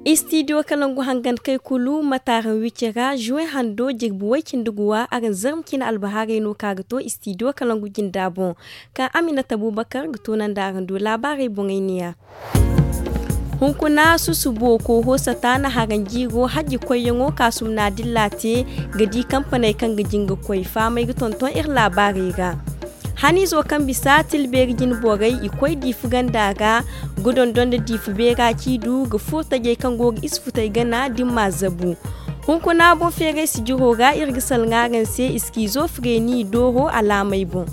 Studio Kalangu hangan kai kulu mataran wicera juin hando jigbu wakin duguwa agan zarmkin albahare no kagato Studio Kalangu gindabon ka Aminata Abubakar gutonan da agan do labarai bongainiya. Hunkuna susubo ko hosata na hagan jigo haji koyongo kasum na dillate gadi kampanai kan gajinga koy famai gutonton ir labarai ga. Hani zo kan bisa tilbergin bogai ikoi difu gandaga gudon don da difu bega kidu ga furta ge kan goga isfutai gana dimma zabu. Hunkuna bon fere si jihoga irgisal ngagan se schizophrenie doho alamai bon.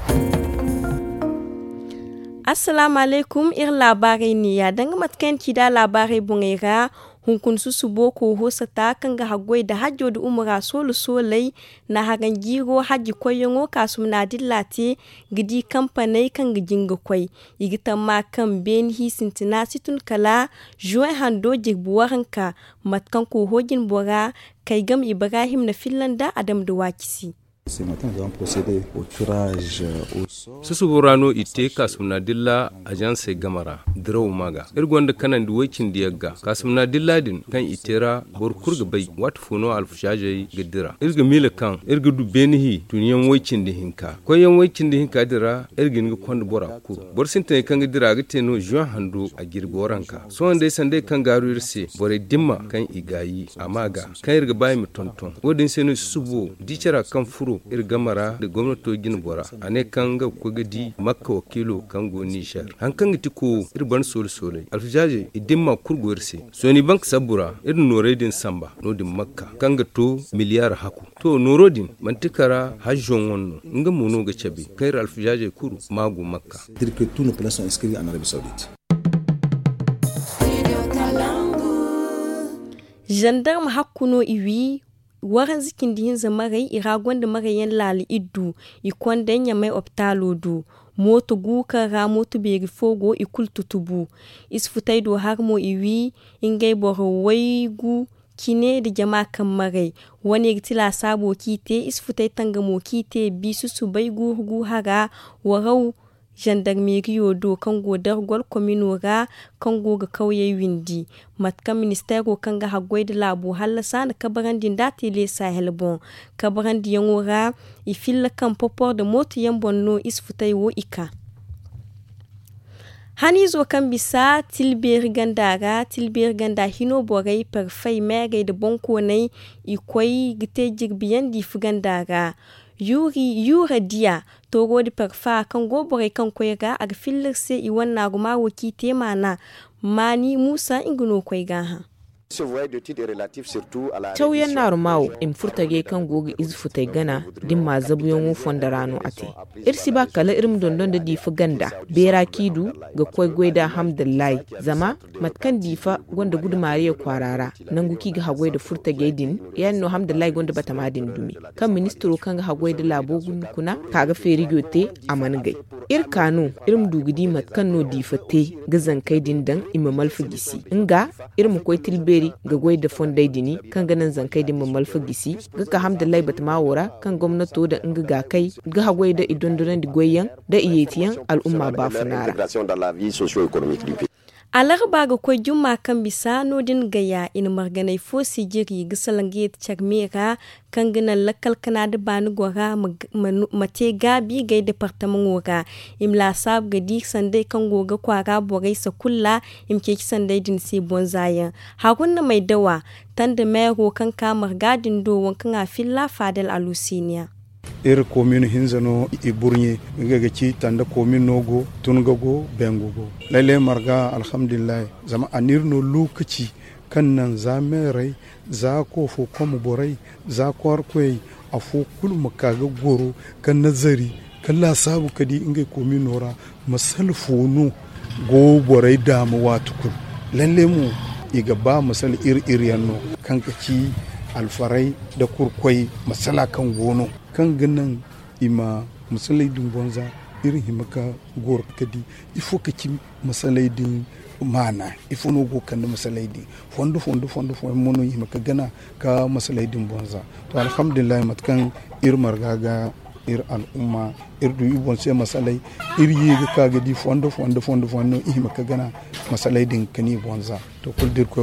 Assalamu alaikum ir labarai ni ya danga matkan kida labarai bungaira hunkun susubo ko hosata kan ga hagwai da hajjo da umra solo solai na hagan giro haji koyongo kasum na dillate gidi kampanai kan gijinga kwai igita ma kan ben hi sintina situn kala juin hando jigbuwaranka matkan ko hogin bora kai gam Ibrahim na Finlanda Adam da wakisi. Ce matin, nous avons procédé au tirage au sort. Susuburano ite kasumna dilla agence gamara draw maga. Irgonda kanan duwakin diyaga. Kasumna dilla din kan itera borkurga bai wat funo alfushaje gidira. Irga mila kan irga du benihi tuniyan wakin dihinka. Koyan wakin dihinka dira irgin ga kwanda bora kur. Borsinta kan gidira gite no juan hando a girboranka. So ande sande kan garu irse bore dimma kan igayi amaga. Kan irga bai mutonton. Wodin seno subo dichara kan furo irgamara da gwamnatogin bora ane kan ga kogadi makka wakilo kan go nishar han kan giti ko irban sol solai alfujaje idimma kurgorse soni bank sabura irin noredin samba nodin makka kan ga to miliyar haku to norodin mantikara hajjon wonno nga mono ga chabe kair alfujaje kuru magu makka Dire que tous nos plans sont inscrits en Arabie Saoudite. Gendarme hakkuno iwi waran zikin dihin zamarai iragon da marayen lali iddu ikon danya mai optalo du moto guka ra moto beri fogo ikul tutubu isfutai do har mo iwi ingai boro waigu kine da jama kan marai wani gitila sabo kite isfutai tanga mo kite bisu su bai gurgu haga warau gendarmerie do kango dargol komino kango ga kauye windi matka ministero kanga hagwai da labu halasa na kabarandin dati le sahel bon kabarandi yangora ifilla kan popor da moto yambonno isfutai wo ika hani zo kan bisa tilber ganda hino borai perfai mege da bonko nai ikoi gite jirbiyan di fugandaga yura dia togo di parfa kan gobore kan koyga ag fillerse I wanna guma woki temana mani Musa ingino koyga ha Tauyen narumawo in furtage kan gogi izfutai gana din ma zabuyon fondarano ate irsi ba kala irim dondon da difa ganda bera kidu ga koygoi da hamdullahi zama matkan difa gonda gudu mariya kwarara nan guki ga hagwai da furtage din yan no hamdullahi gonda bata madin dumi kan ministro kan ga hagwai da labogun kuna kaga ferigote amangai kanu irim dugudi matkan no difa te ga zankai din dan imamal fugisi inga irim koy tilberi ga gwai da fondai dini kan ganin zankai din mamal fugisi ga ka hamdullahi bata mawura kan gwamnato da inga ga kai ga hagwai da idondonan di goyen da iyetiyan al'umma ba funara alarba ga kwai juma kan bisa nodin gaya in marganai fosi jiri gisalange chagmera kan ganan lakal kana da bani gora mate gabi gai departement wora imla sab ga dik sandai kan goga kwara borai sa kulla imke sandai din si bonzaya hakunna mai dawa tanda mero kan kamar gadin do wankan afilla fadal alusinia commune hinzano iburnye ngege ci tanda commune nogo tungago bengogo lele marga alhamdulillah zama anirno lokaci kannan zamerai za ko fo kom borai za kwarkwai afo kul makaga goro kan nazari kalla sabu kadi inge commune nora masal fono go borai da mu watukun lalle mu iga ba masal iriyanno kanka ci alfarai da kurkwai masala kan gono kan ganan ima masalai din bonza irin himaka gor kadi ifo kaci masalai din mana ifo no go kan masalai din fondo mono himaka gana ka masalai din bonza to alhamdulillah matkan ir margaga ir al'umma ir du ibon sai masalai ir yi ka ga di fondo himaka gana masalai din kani bonza to kul dir ko ba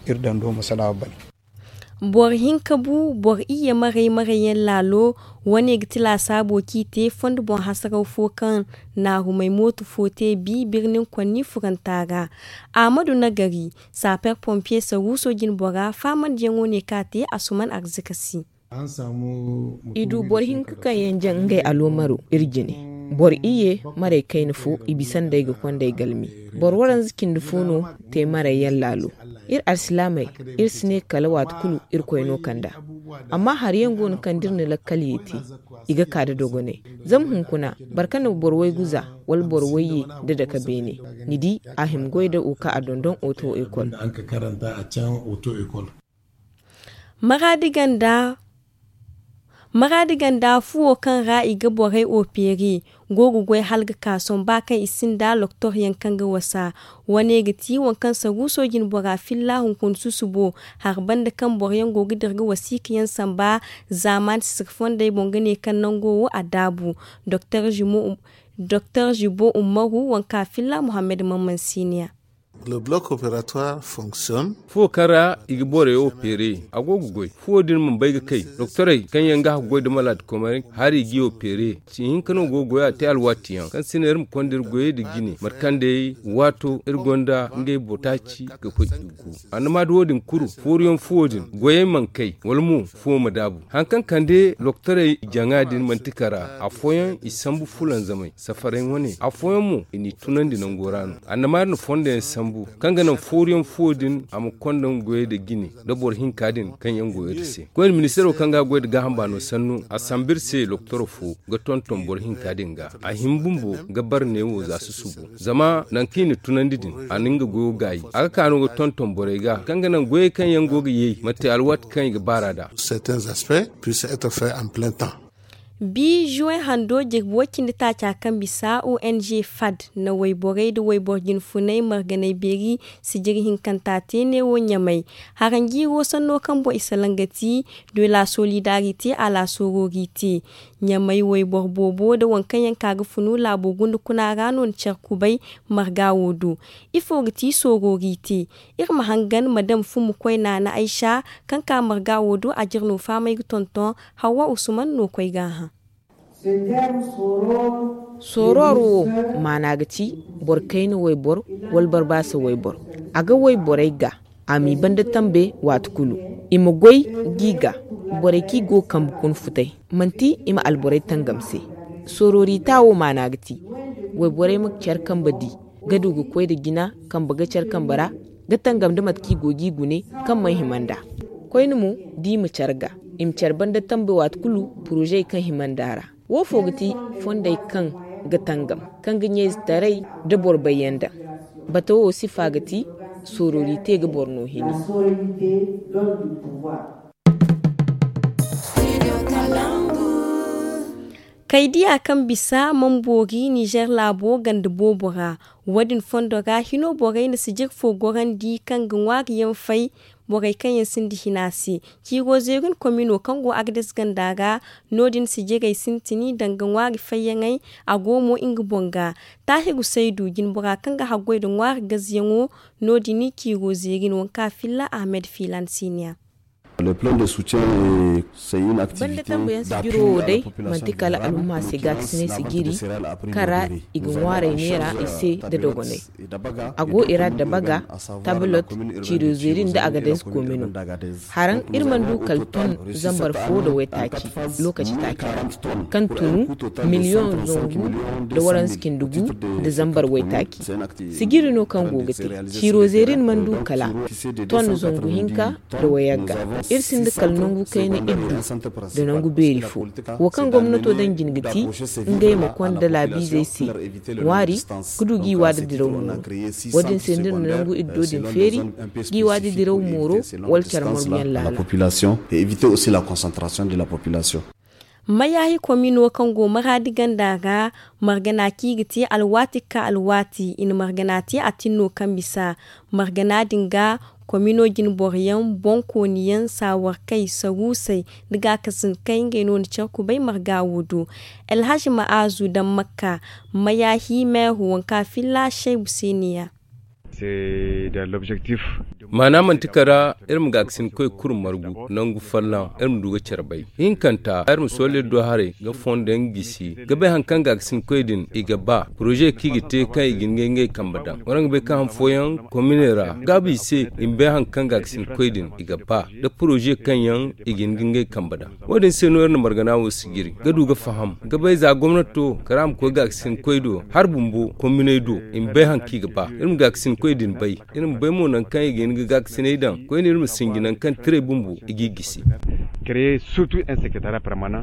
irdando masala ban. Bor hinkabu bor iya marayen lalo wani gitila sabo kite fond bon hasarau fokan na humai motu fote bi birnin kwanni furantaga. Amadu Nagari saper pompier sa wuso gin bora faman jengo ne kate asuman arzikasi. An samu idu bor hinka yanjan ngai alomaro irjini. Bor iye mare kain fu ibisan dai ga kwandai galmi. Bor waran zikin dufuno te marayen lalo. Ir arsilamai ir sine kalawat kulu ir koyno kanda amma har yango n kandir ne lakkali yiti iga kada dogone zam hunkuna barkana borwai guza wal borwaye da daga bene nidi ahim goida uka a dondon auto ecole an ka karanta a can auto ecole maradigan da fuwo kan ra'i ga borai operi gogugwai halga kason bakan isin da loktor yankan ga wasa wane ga tiwon kan sagu sojin bora filla hunkun susubo har banda kan boryan gogi darga wasikiyan samba zaman sirfon dai bongane kan nan gowo adabu Dr. Jibo Umaru wanka filla Muhammad Mamman Siniya. Le bloc opératoire fonctionne. Fo kara igbore opere agogugoi fo din mun bai ga kai doktorai kan yanga goi da malad komai hari gi opere ci hin kano gogo ya ta alwatiyan kan sinerim kondir goye da gine markande wato irgonda ngai botaci ga fudugu anma dodin kuru foriyon fodin goye man kai walmu fo madabu hankan kande doktorai jangadin mantikara afoyan isambu fulan zamai safarin wani afoyan mu ini tunan dinan gorano anma no fonde sambu kanga nan foriyon fodin am kondon goye da gini da bor hinkadin kan yan goye da se goyen ministero kanga goye da gahamba no sannu asambir se loktoro fu ga tonton bor hinkadin ga a himbumbo ga barne wo za su subu zama nan kini tunandidin aninga goyo gayi aka kano ga tonton bore ga kanga nan goye kan yan goge yi mate alwat kan ga barada Certains aspects puissent être faits en plein temps. Bi juin hando jirbokin da ta cakan bisa ONG FAD na waiborai da waiborgin funai marganai beri su jirhin kantate ne wonya mai harangi rosan nokan bo isalangati de la solidarité à la sororité nyamai waibor bobo da wankan yanka ga funu labogun da kuna ranon charkubai margawodo ifogiti sororité irma hangan madam fumu koi na Aisha kanka margawodo a jirno famai tonton Hawa Usman no koi gaha. sororo managati borkaini waibor walbar basa waibor aga waiborai ga ami banda tambe watkulu ima goi giga boreki go kambukun futai manti ima alborai tangamse sorori tawo managati waiborai makcar kambadi gadu go koi da gina kambaga car kambara ga tangam da matki gogi gune kan mai himanda koi mu di mu carga im car banda tambe watkulu projet kan himandara wo fogati fondai kan gatangam kan ganye tarai da borbayanda bata wo sifagati sororite ga borno hini kaidi akan bisa mambori Niger labo ganda bobora wadin fondoga hino borai na sijir fogoran di kan ganwariyan fai borai kan yasin di hinasi kigo zegun komino kango agdes gandaga nodin sijirai sintini dangan wari fayangai agomo inga bonga tahigu saidu gin bora kanga hagoi da wari gaziyango nodini kigo zegin wanka filla Ahmed Filan Senior. Le plan de soutien, c'est une activité d'appui mantikala alumma siga sine sigiri kara igware nera ise da dogone ago ira da baga tablet ciro zirin da agades komino haran irman du kalton zambar fo da waitaki lokaci taki kan tunu miliyon zongu da waran skin dugu da zambar waitaki sigiri no kan gogate ciro zirin mandu kala ton zongu hinka da wayaga irsin da kalnongu kai na iddu da nangu beri fo wakan gwamnato dan jingiti ngai makon da labi zai si wari kudu giwa da diraw wadin sendin nangu iddo din feri giwa da diraw moro wal charmarbiyan la population et éviter aussi la concentration de la population. Mayahi komino kango maradigan daga marganaki giti alwati in marganati atinno kambisa marganadin ga komino gin boryan bonkoniyan sawar kai sagusai daga kasin kai ngeno ni charku bai margawudu Alhaji Ma'azu dan Makka mayahi mehu wanka filla Sheikh Businiya. C'est dans l'objectif mana mantikara irin gaksin koy kurum margu nangu fallan irin duga charbai hinkanta irin sole do hare ga fonden gisi ga be hankan gaksin koy din iga ba projet kigite kai gingenge kambadan warang be kan foyan kominera gabi se imbe hankan gaksin koy din iga ba da projet kan yan igingenge kambadan wadin se no irin margana wo sigiri ga duga faham ga bai za gwamnato karam ko gaksin koy do har bumbu komine do imbe hanki ga ba irin gaksin koy din bai irin bai mo nan kan igin gaksin dan ko ni irin singinan kan tire bumbu igigisi créer surtout un secrétariat permanent.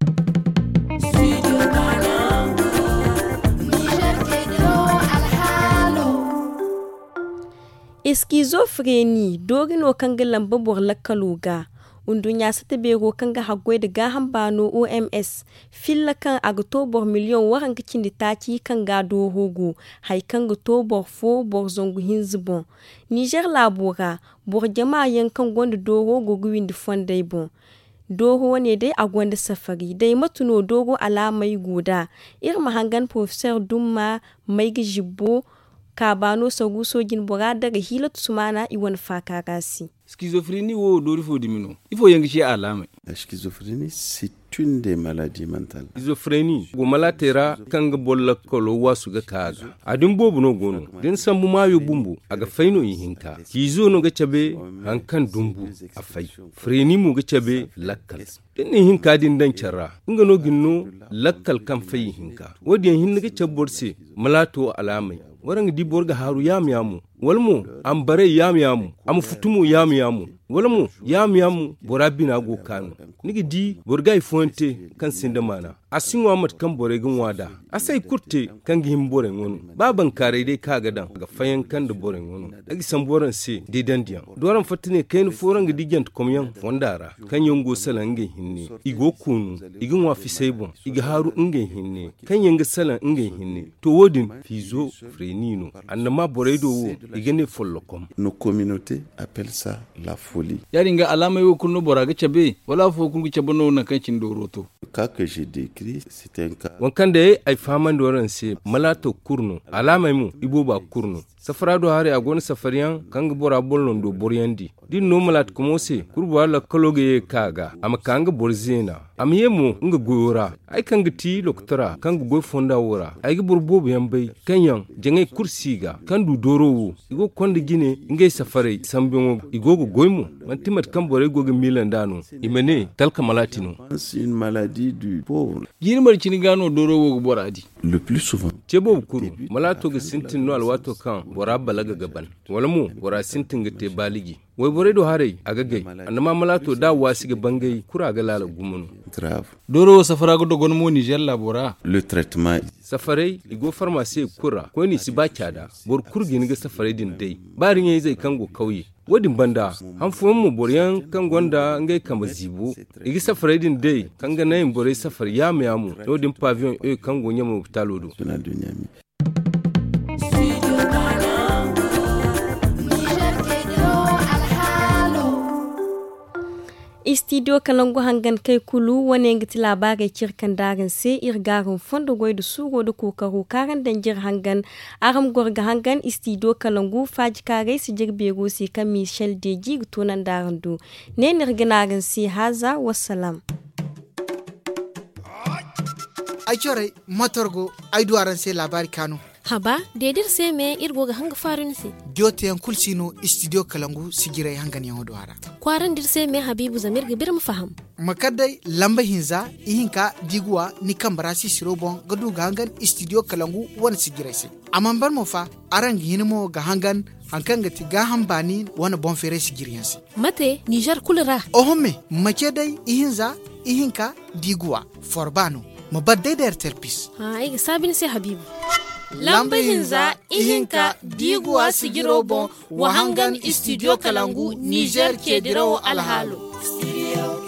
Schizophrenie dogino kanga lamba bor lakaluga undunya sata bego kanga hagwai da gahan bano OMS filla kan agtobor miliyon waran kicin da taki kan gado hogo hay kan gtobor fo bor zongu hinzbon Niger labora bor jama'a yankan gonda dogo goguwin da fondai bon doho ne dai a gwanda safari dai matuno dogo alamai guda irma hangan professeur Dumma mai gijibbo kabano sagu sojin bora daga hilatu sumana iwan fakakasi. Schizophrénie wo dori fo dimino. Il faut yangi alama. La schizophrénie c'est une des maladies mentales. Schizophrénie go malatera kanga bolla kolo wasu ga kaga. Adin bobu no gono. Den sambu mayo bumbu aga faino yihinka. Kizo no ga chabe hankan dumbu afai. Freni mu ga chabe lakkal. Den ni hinka din dan charra. Inga no ginno lakkal kan fayi hinka. Wodi hin ga chaborse malato alamai. Warang di borga haru yamu walmu am bare yamu am futumu yamu walmu yamu borabina go kanu nigi di borga ifonte kan sindamana asinwa mat kan boregin wada asai kurte kan gihim boren wono baban kare dai kaga dan ga fayan kan da boren wono dagi san boren se de dandiyan doran fatine kain foran ga digent komyan fondara kan yongo salan hinne igo kunu igin wa fi sebon iga haru nge hinne kan yanga salan nge hinne to wodin fizo frenino annama boredo wo igene follokom. Nos communautés appellent ça la folie. Yaringa alama yo kunno boraga chabe wala fo kungu chabono na kancin doroto. Le cas que j'ai décrit c'est un cas. Wankande ay faman doran se malato kurno alama mu iboba kurno. Safarado hare agon safariyan kanga bora bolnon do boryandi. Din no malat komose kurba la kologe kaga ama kanga borzena. Amiyemo nga goyora ay kanga ti loktora kanga goy fonda wora ay burbobu yambay kanyan jangay kursiga kandu dorowo igo konde gine ngay safare sambiongo igo goymo mantimat kambore goga milandano imene talka malatino. C'est une maladie du pauvre. Yirmar cinigano dorowo boradi. Le plus souvent. Chebo kuru malato ga sintin no alwato kan bora balaga gaban walmu bora sintin ga te baligi wai bore do hare agagai annama malato da wasi ga bangai kura ga lala gumunu grave. Doro safara go dogon mo Niger labora. Le traitement. Safarai igo pharmacie kura ko ni si ba cada bor kurgin ga safarai din dai barin yayi zai kango kauye wadin banda han fuwan mu boryan kan gonda ngai kama zibu igi safarai din dai kan ga nayin bore safar ya mu wadin pavillon e kango nyama talodo. Studio Kalangu hangan kai kulu wane ngati labarai kirkan dagan se irgarin fondo goy da sugo da kokaru karan danjir hangan aram gorga hangan Studio Kalangu faji kare si jirbe go si kan Michel Deji gutonan daran do ne nirganagan si haza wassalam. Ai chore motorgo ai duaran se labari kanu. Haba, dedir se me irgo ga hanga farin se. Jote yan kulsino Studio Kalangu sigirai hangan yan wadwara. Kwaran dir se me Habibu Zamir ga birim faham. Makadai lamba hinza ihinka digwa ni kambarasi sirobon gadu ga hangan Studio Kalangu wan sigirai se. Amman mo fa arang hinimo ga hangan hankan ga tiga hambani wana bon fere sigiriyan se. Mate Niger kulra. Ohome makedai ihinza ihinka digwa forbano. Mabadai der terpis. Ha ai sabin se Habibu. Lamba hinza ihinka digwa sigiro bon wahangan Studio Kalangu Niger ke dirawo alhalo.